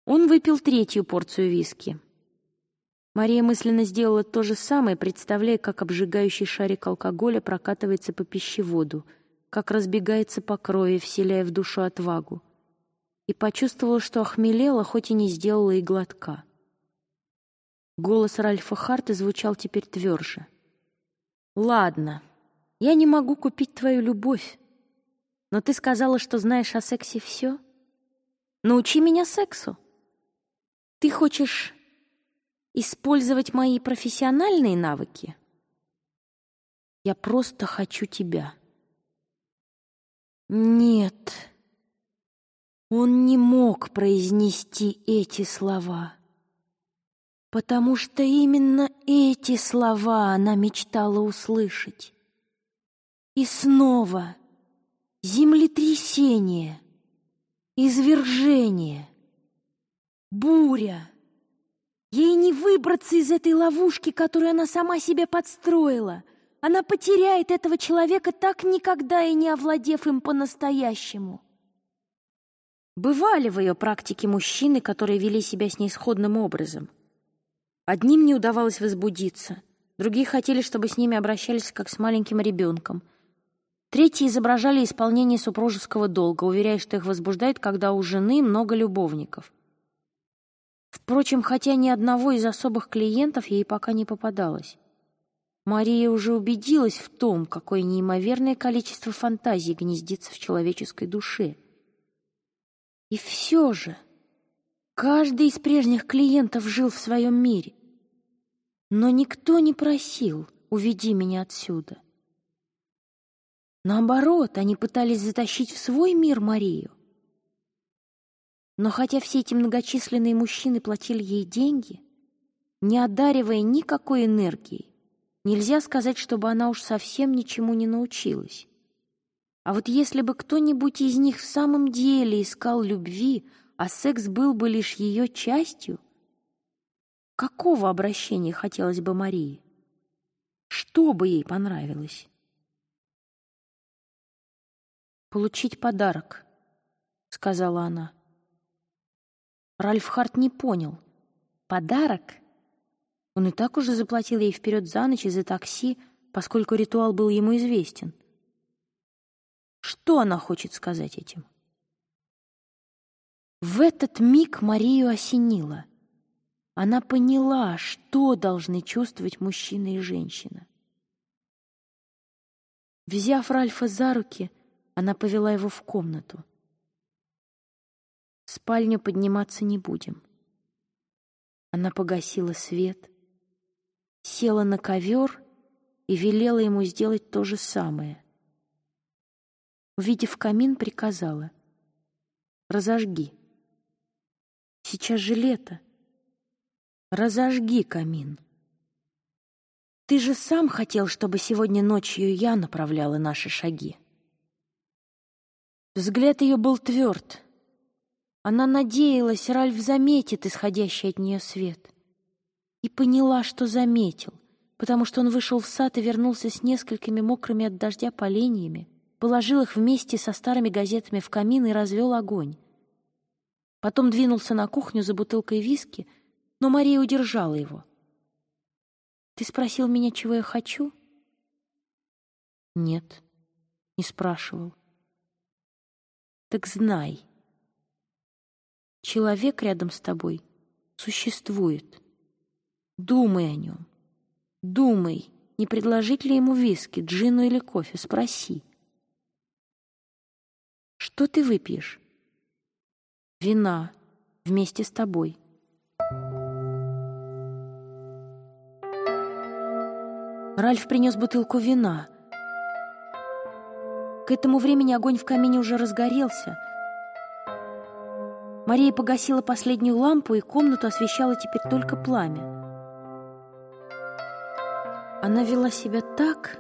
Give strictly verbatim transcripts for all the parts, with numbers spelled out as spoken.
Он выпил третью порцию виски. Мария мысленно сделала то же самое, представляя, как обжигающий шарик алкоголя прокатывается по пищеводу, как разбегается по крови, вселяя в душу отвагу, и почувствовала, что охмелела, хоть и не сделала и глотка. Голос Ральфа Харта звучал теперь тверже. «Ладно, я не могу купить твою любовь, но ты сказала, что знаешь о сексе все. Научи меня сексу. Ты хочешь использовать мои профессиональные навыки? Я просто хочу тебя». Нет, он не мог произнести эти слова, потому что именно эти слова она мечтала услышать. И снова землетрясение, извержение, буря. Ей не выбраться из этой ловушки, которую она сама себе подстроила. Она потеряет этого человека, так никогда и не овладев им по-настоящему. Бывали в ее практике мужчины, которые вели себя с ней сходным образом. Одним не удавалось возбудиться, другие хотели, чтобы с ними обращались как с маленьким ребенком. Третьи изображали исполнение супружеского долга, уверяя, что их возбуждает, когда у жены много любовников. Впрочем, хотя ни одного из особых клиентов ей пока не попадалось. Мария уже убедилась в том, какое неимоверное количество фантазий гнездится в человеческой душе. И все же каждый из прежних клиентов жил в своем мире. Но никто не просил: «Уведи меня отсюда». Наоборот, они пытались затащить в свой мир Марию. Но хотя все эти многочисленные мужчины платили ей деньги, не одаривая никакой энергией, нельзя сказать, чтобы она уж совсем ничему не научилась. А вот если бы кто-нибудь из них в самом деле искал любви, а секс был бы лишь ее частью, какого обращения хотелось бы Марии? Что бы ей понравилось? «Получить подарок», — сказала она. Ральф Харт не понял. «Подарок?» Он и так уже заплатил ей вперед за ночь и за такси, поскольку ритуал был ему известен. Что она хочет сказать этим? В этот миг Марию осенило. Она поняла, что должны чувствовать мужчина и женщина. Взяв Ральфа за руки, она повела его в комнату. В спальню подниматься не будем. Она погасила свет, села на ковер и велела ему сделать то же самое. Увидев камин, приказала: «Разожги. Сейчас же лето. Разожги камин. Ты же сам хотел, чтобы сегодня ночью я направляла наши шаги». Взгляд ее был тверд. Она надеялась, Ральф заметит исходящий от нее свет. И поняла, что заметил, потому что он вышел в сад и вернулся с несколькими мокрыми от дождя поленьями, положил их вместе со старыми газетами в камин и развел огонь. Потом двинулся на кухню за бутылкой виски, но Мария удержала его. «Ты спросил меня, чего я хочу?» «Нет, не спрашивал». «Так знай, человек рядом с тобой существует. Думай о нем. Думай, не предложить ли ему виски, джину или кофе. Спроси. Что ты выпьешь? Вина вместе с тобой». Ральф принес бутылку вина. К этому времени огонь в камине уже разгорелся. Мария погасила последнюю лампу, и комнату освещало теперь только пламя. Она вела себя так,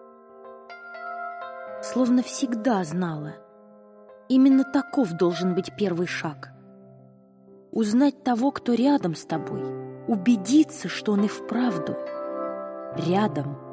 словно всегда знала. Именно таков должен быть первый шаг. Узнать того, кто рядом с тобой, убедиться, что он и вправду рядом.